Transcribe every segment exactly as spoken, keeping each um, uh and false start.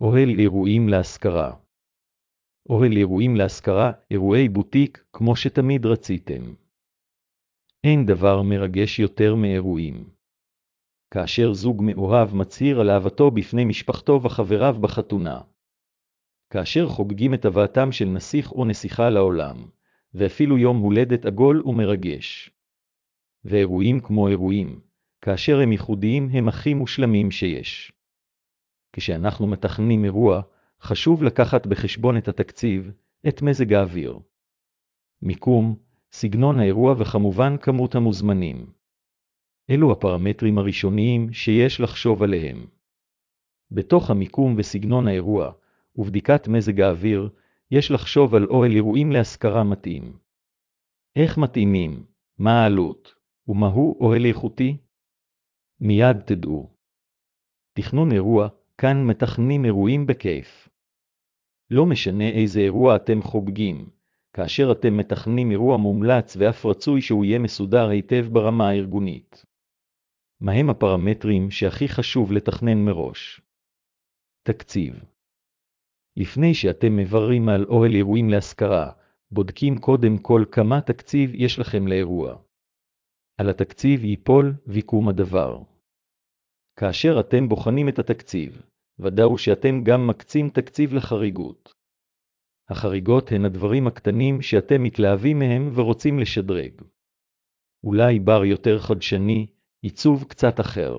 אוהל אירועים להשכרה. אוהל אירועים להשכרה, אירועי בוטיק, כמו שתמיד רציתם. אין דבר מרגש יותר מאירועים. כאשר זוג מאוהב מצהיר על אהבתו בפני משפחתו וחבריו בחתונה. כאשר חוגגים את הבאתם של נסיך או נסיכה לעולם, ואפילו יום הולדת עגול ומרגש. ואירועים כמו אירועים, כאשר הם ייחודיים הם הכי מושלמים שיש. כשאנחנו מתכננים אירוע, חשוב לקחת בחשבון את התקציב, את מזג האוויר. מיקום, סגנון האירוע וכמובן כמות המוזמנים. אלו הפרמטרים הראשוניים שיש לחשוב עליהם. בתוך המיקום וסגנון האירוע, ובדיקת מזג האוויר, יש לחשוב על אוהל אירועים להשכרה מתאים. איך מתאימים, מה העלות, ומהו אוהל איכותי? מיד תדעו. תכנון אירוע, כאן מתכננים אירועים בכיף. לא משנה איזה אירוע אתם חוגגים, כאשר אתם מתכננים אירוע מומלץ ואף רצוי שהוא יהיה מסודר היטב ברמה הארגונית. מהם הפרמטרים שהכי חשוב לתכנן מראש? תקציב. לפני שאתם מבררים על אוהל אירועים להשכרה, בודקים קודם כל כמה תקציב יש לכם לאירוע. על התקציב ייפול ויקום הדבר. כאשר אתם בוחנים את התקציב, ודאו שאתם גם מקצים תקציב לחריגות. החריגות הן הדברים הקטנים שאתם מתלהבים מהם ורוצים לשדרג. אולי בר יותר חדשני, עיצוב קצת אחר.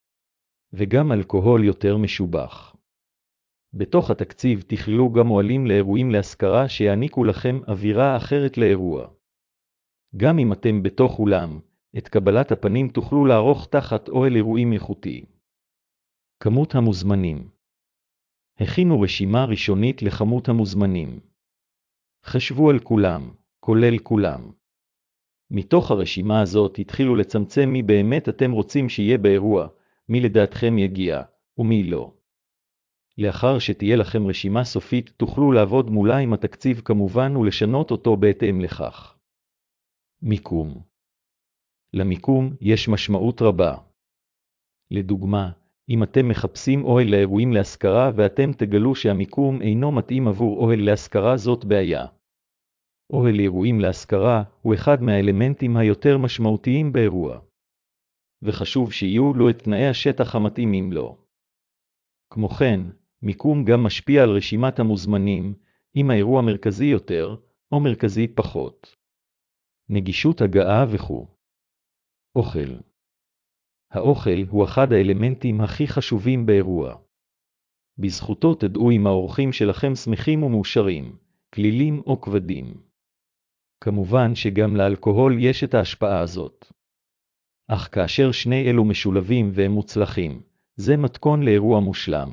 וגם אלכוהול יותר משובח. בתוך התקציב תכללו גם אוהלים לאירועים להשכרה שיעניקו לכם אווירה אחרת לאירוע. גם אם אתם בתוך אולם, את קבלת הפנים תוכלו לערוך תחת אוהל אירועים איכותי. כמות המוזמנים. הכינו רשימה ראשונית לכמות המוזמנים. חשבו על כולם, כולל כולם. מתוך הרשימה הזאת התחילו לצמצם מי באמת אתם רוצים שיהיה באירוע, מי לדעתכם יגיע, ומי לא. לאחר שתהיה לכם רשימה סופית, תוכלו לעבוד מולה עם התקציב כמובן ולשנות אותו בהתאם לכך. מיקום. למיקום יש משמעות רבה. לדוגמה, אם אתם מחפשים אוהל לאירועים להשכרה ואתם תגלו שהמיקום אינו מתאים עבור אוהל להשכרה, זאת בעיה. אוהל אירועים להשכרה הוא אחד מהאלמנטים היותר משמעותיים באירוע. וחשוב שיהיו לו את תנאי השטח המתאימים לו. כמו כן, מיקום גם משפיע על רשימת המוזמנים, אם האירוע מרכזי יותר או מרכזי פחות. נגישות הגעה וכו'. אוכל. האוכל הוא אחד האלמנטים הכי חשובים באירוע. בזכותו תדעו אם האורחים שלכם שמחים ומאושרים, כלילים או כבדים. כמובן שגם לאלכוהול יש את ההשפעה הזאת. אך כאשר שני אלו משולבים והם מוצלחים, זה מתכון לאירוע מושלם.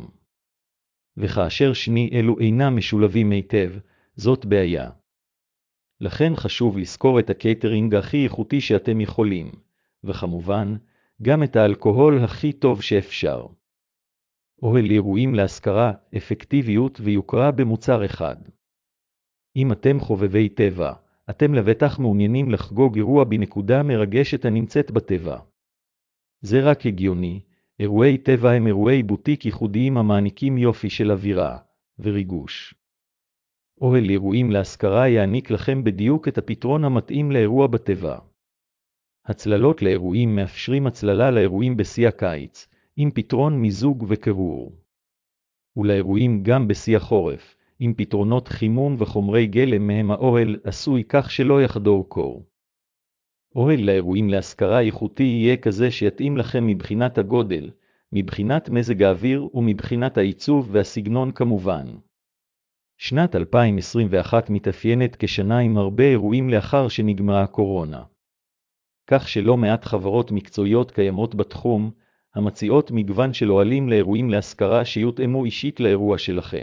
וכאשר שני אלו אינם משולבים היטב, זאת בעיה. לכן חשוב לזכור את הקייטרינג הכי איכותי שאתם יכולים, וכמובן, גם את האלכוהול הכי טוב שאפשר. אוהל אירועים להשכרה, אפקטיביות ויוקרה במוצר אחד. אם אתם חובבי טבע, אתם לבטח מעוניינים לחגוג אירוע בנקודה מרגשת הנמצאת בטבע. זה רק הגיוני, אירועי טבע הם אירועי בוטיק ייחודיים המעניקים יופי של אווירה וריגוש. אוהל אירועים להשכרה יעניק לכם בדיוק את הפתרון המתאים לאירוע בטבע. הצללות לאירועים מאפשרים הצללה לאירועים בשיא הקיץ, עם פתרון מיזוג וקירור. ולאירועים גם בשיא החורף, עם פתרונות חימום וחומרי גלם מהם האוהל עשוי כך שלא יחדור קור. אוהל לאירועים להשכרה איכותי יהיה כזה שיתאים לכם מבחינת הגודל, מבחינת מזג האוויר ומבחינת העיצוב והסגנון כמובן. שנת אלפיים עשרים ואחת מתאפיינת כשנה עם הרבה אירועים לאחר שנגמרה הקורונה. כך שלא מעט חברות מקצועיות קיימות בתחום, המציעות מגוון של אוהלים לאירועים להשכרה שיותאמו אישית לאירוע שלכם.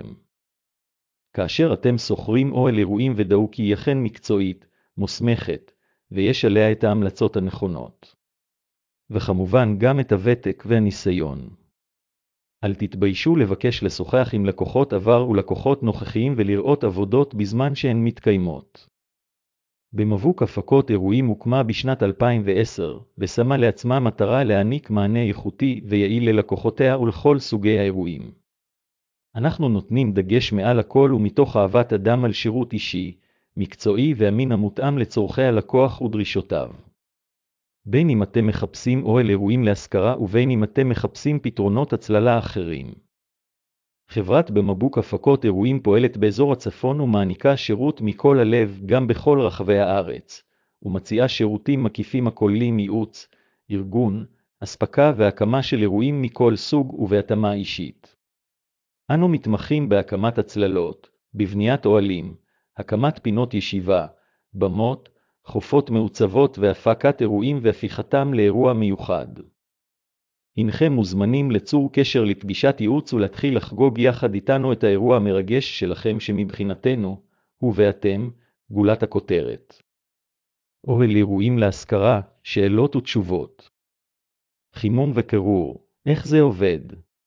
כאשר אתם שוכרים אוהל אירועים ודאו כי היא אכן מקצועית, מוסמכת, ויש עליה את ההמלצות הנכונות. וכמובן גם את הוותק והניסיון. אל תתביישו לבקש לשוחח עם לקוחות עבר ולקוחות נוכחיים ולראות עבודות בזמן שהן מתקיימות. במבוק הפקות אירועים הוקמה בשנת אלפיים ועשר, ושמה לעצמה מטרה להעניק מענה איכותי ויעיל ללקוחותיה ולכל סוגי האירועים. אנחנו נותנים דגש מעל הכל ומתוך אהבת אדם על שירות אישי, מקצועי ואמין המותאם לצורכי הלקוח ודרישותיו. בין אם אתם מחפשים אוהל אירועים להשכרה ובין אם אתם מחפשים פתרונות הצללה אחרים. חברת במבוק הפקות אירועים פועלת באזור הצפון ומעניקה שירות מכל הלב גם בכל רחבי הארץ, ומציעה שירותים מקיפים הכוללים ייעוץ, ארגון, אספקה והקמה של אירועים מכל סוג ובהתאמה אישית. אנו מתמחים בהקמת הצללות, בבניית אוהלים, הקמת פינות ישיבה, במות, חופות מעוצבות והפקת אירועים והפיכתם לאירוע מיוחד. הנכם מוזמנים לצור קשר לפגישת ייעוץ ולהתחיל לחגוג יחד איתנו את האירוע המרגש שלכם שמבחינתנו, הוא ואתם, גולת הכותרת. אוהל אירועים להשכרה, שאלות ותשובות. חימום וקירור, איך זה עובד?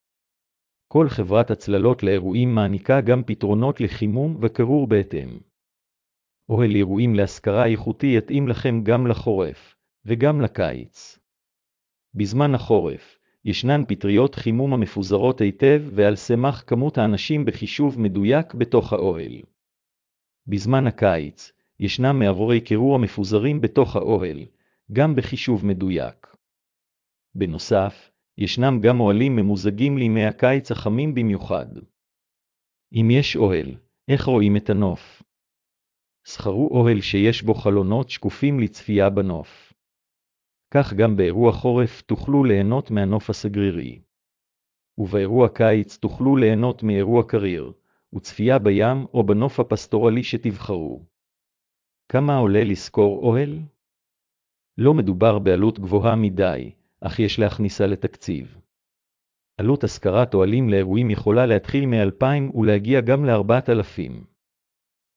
כל חברת הצללות לאירועים מעניקה גם פתרונות לחימום וקירור בהתאם. אוהל אירועים להשכרה איכותי יתאים לכם גם לחורף, וגם לקיץ. בזמן החורף, ישנן פטריות חימום המפוזרות היטב ועל סמך כמות האנשים בחישוב מדויק בתוך האוהל. בזמן הקיץ, ישנם מעבורי קירור המפוזרים בתוך האוהל, גם בחישוב מדויק. בנוסף, ישנם גם אוהלים ממוזגים לימי הקיץ החמים במיוחד. אם יש אוהל, איך רואים את הנוף? שכרו אוהל שיש בו חלונות שקופים לצפייה בנוף. כך גם באירוע חורף תוכלו ליהנות מהנוף הסגרירי. ובאירוע קיץ תוכלו ליהנות מאירוע קריר, וצפייה בים או בנוף הפסטורלי שתבחרו. כמה עולה לשכור אוהל? לא מדובר בעלות גבוהה מדי, אך יש להכניסה לתקציב. עלות השכרת אוהלים לאירועים יכולה להתחיל מ-אלפיים ולהגיע גם ל-ארבעת אלפים.